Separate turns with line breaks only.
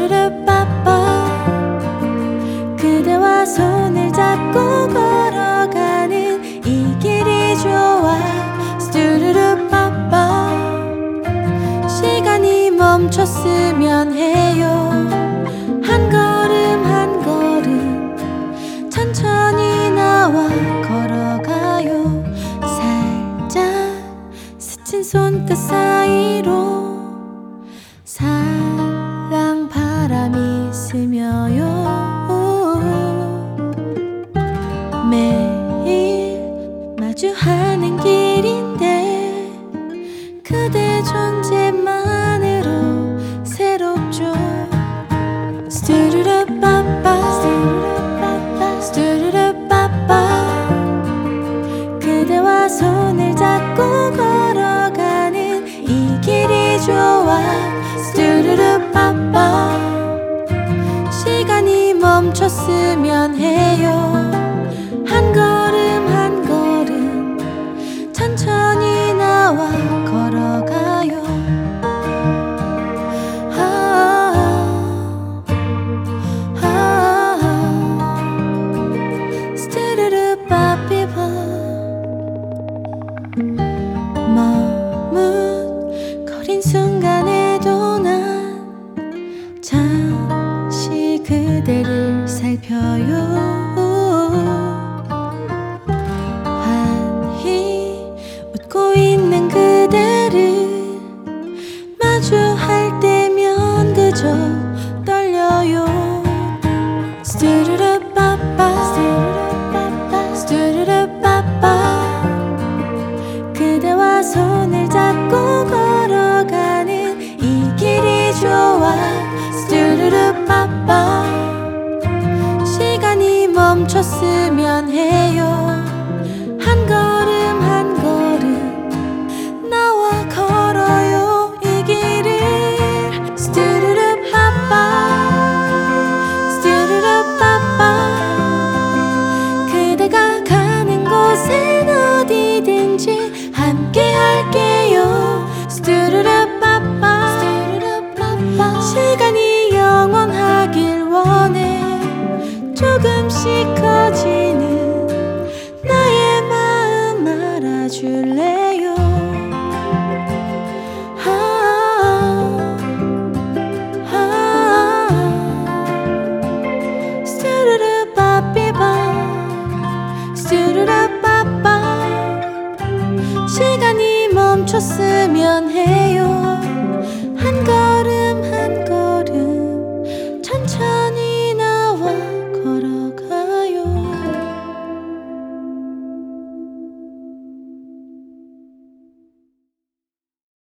스투르르빠빠 그대와 손을 잡고 걸어가는 이 길이 좋아. 스투르르빠빠 시간이 멈췄으면 해요. 한 걸음 한 걸음 천천히 나와 걸어가요. 살짝 스친 손끝 사이로 살랑 바람이 스며요. 매일 마주하는 길인데 그대 존재만으로 새롭죠. 스투르르빠빠 스투르르빠빠 그대와 손을 잡고 걸어가는 이 길이 좋아. 스투르르빠빠 시간이 멈췄으면 해요. 한 걸음 한 걸음 천천히 나와 걸어가요. 스투르르빠삐바 머뭇거린 순간에도 난 잠시 그대를 살펴요. 환히 웃고 있는 그대를 마주할 때면 그저 떨려요. 스투르르빠빠 스투르르빠빠 그대와 손을 잡고 걸어가는 이 길이 좋아. 스투르르빠빠 시간이 멈췄으면 해요. 한 걸음 한 걸음 나와 걸어요 이 길을. 스투르르빠빠 스투르르빠빠 그대가 가는 곳엔 어디든지 함께 할게요. 스투르르빠빠 시간이 영원하길 원해. 조금씩 커지는 나의 마음 알아줄래요. 스투르르빠삐바 스투르르빠빠 시간이 멈췄으면 해.